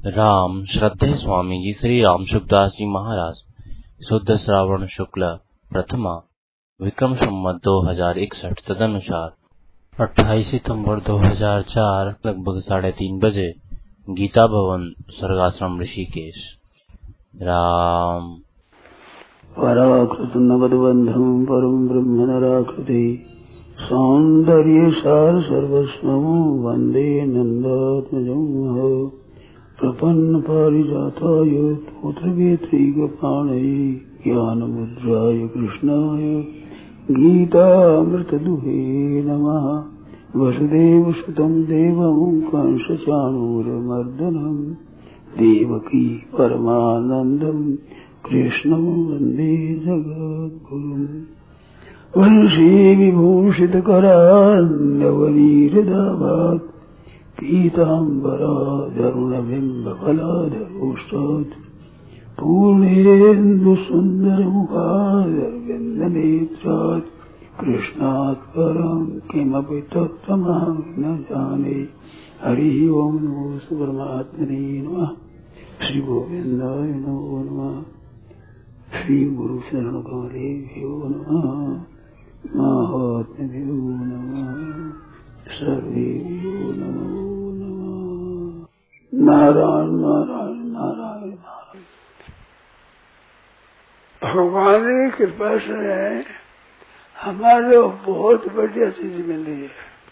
राम श्रद्धेय स्वामी जी श्री राम सुखदास जी महाराज शुद्ध श्रावण शुक्ल प्रथमा विक्रम संवत 2061 तदनुसार 28 सितंबर 2004 लगभग 3:30 बजे गीता भवन स्वर्गाश्रम ऋषिकेश। राम पराकृत नवद्बंधं परम ब्रह्म नराकृति सौंदर्य सार सर्वस्वं वंदे नंदात्मजं प्रपन्न पारिजाताय पुत्रवेत्रैकपाणये ज्ञानमुद्राय कृष्णाय गीतामृतदुहे नमः। वसुदेवसुतं देवं कंसचाणूरमर्दनं देवकी परमानन्दं कृष्णं वन्दे जगद्गुरुम्। वंशी विभूषितकरान्नवनीरदाभात् पीताम्बराधरुणबिम्बफलाधरोष्टात् पूर्णेन्दुसुन्दरमुखादरविन्दनेत्रात् कृष्णात् परं किमपि तत्त्वमहं न जाने। हरिः ओं नमो परमात्मने नमः। श्री गोविन्दाय नमो नमः। श्री गुरु शरण कमलेभ्यो नमः। महात्म्यो नमः। सर्वेभ्यो नमो नमः। नारायण नारायण नारायण नारायण। भगवान की कृपा से हमारे बहुत बढ़िया चीज मिली है।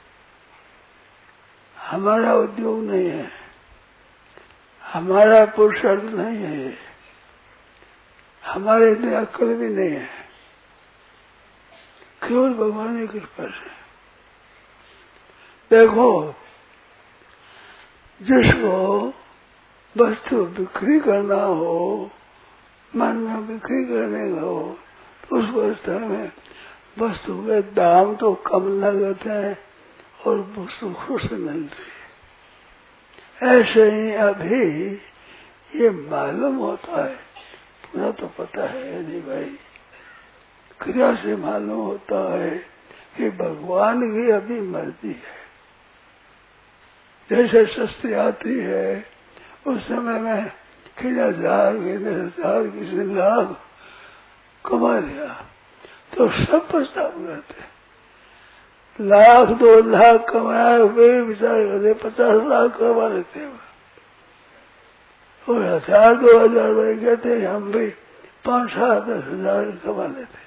हमारा उद्योग नहीं है, हमारा पुरुषार्थ नहीं है, हमारे इतने अक्ल भी नहीं है, केवल भगवान की कृपा से। देखो, जिसको वस्तु बिक्री करना हो, मन में बिक्री करने का हो, तो उस अवस्था में वस्तु के दाम तो कम लगते हैं और वस्तु खुश मिलती है। ऐसे ही अभी ये मालूम होता है, पूरा तो पता है नहीं भाई, क्रिया से मालूम होता है कि भगवान की अभी मर्जी है। जैसे शस्त्री आती है उस समय में किसी 1000 किसी लाख कमा लिया तो सब पछताव करते। 1,00,000 2,00,000 कमाया वे विचार करते 50 लाख कमा लेते और 1,000 2,000 भाई कहते हम भी 5,000 10,000 कमा लेते।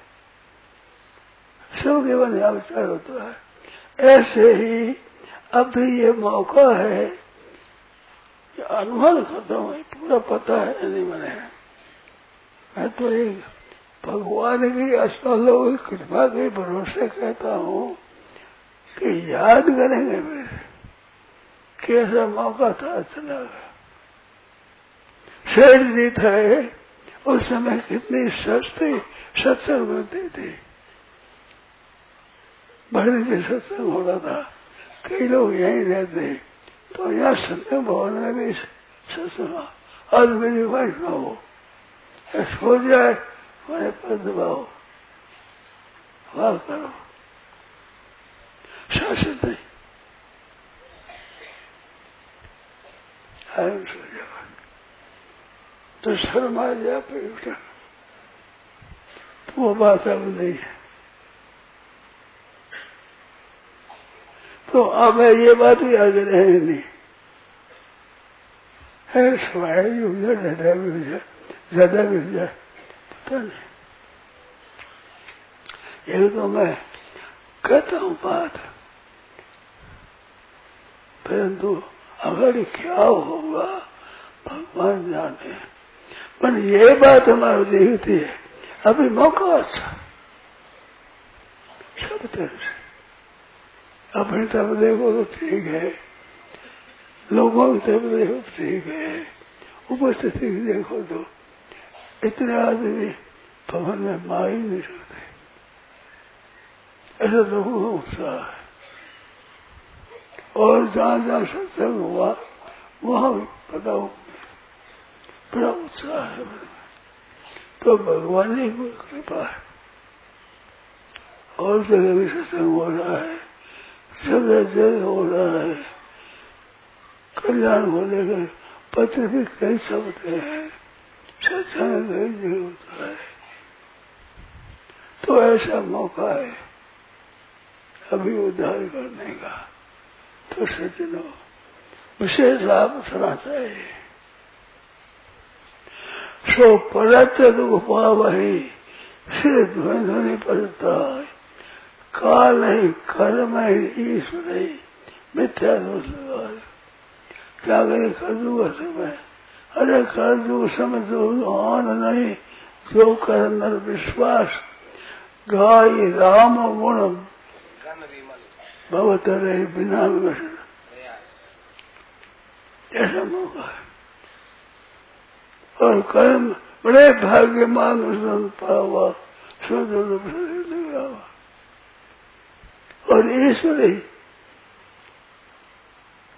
सब केवल यहाँ विचार होता है। ऐसे ही अभी ये मौका है कि अनुमान करता हूँ, पूरा पता है नहीं मैंने। मैं तो एक भगवान की अष्टलोक कृपा के भरोसे कहता हूँ कि याद करेंगे मेरे कैसा मौका था, चला गया। शेर जी थे उस समय कितनी सस्ती सत्संग मिलती थी, बड़े से सत्संग होता था, कई लोग यहीं रहते तो यहाँ सत्संग भवन में भी सत्संग और मेरी वैष्णव हो सो जाए हमारे पर दबाओ वाह करो शासन नहीं आयम सो जाओ तो शर्मा जा पे उठा तो वो बात अब नहीं है। तो अब ये बात भी आगे रहेगी नहीं है। सवाई भी हो जाए, ज्यादा भी हो जाए, पता नहीं। ये तो मैं कहता हूँ बात, परंतु अगर क्या होगा भगवान जाने। पर ये बात हमारी देखती है अभी मौका अच्छा सब तरह से। अपनी तरफ देखो तो ठीक है, लोगों की तरफ देखो तो ठीक है, उपस्थिति देखो तो इतने आदमी भवन में मार ही नहीं सकते। ऐसा लोगों का उत्साह है। और जहाँ जहाँ सत्संग हुआ वहाँ भी पता हो बड़ा उत्साह है। तो भगवान की कोई कृपा है। और जगह भी सत्संग हो रहा है, जगह जगह हो रहा है। कल्याण को लेकर पत्र भी कई शब्द हैं, सत्संग कई जगह होता है। तो ऐसा मौका है अभी उद्धार करने का, तो सज्जनों विशेष लाभ उठना चाहिए। सो परत उपावही श्री ध्वनि पड़ता है, काल ही कर्म ही ईश्वर ही मिथ्या दोष लगा। क्या करें कद्दू का समय? अरे कद्दू समय तो आन नहीं, जो कर नर विश्वास गाय राम गुण भवतरे बिना विवशन। ऐसा मौका है और कर्म बड़े भाग्यमान पावा शुद्ध और ईश्वर ही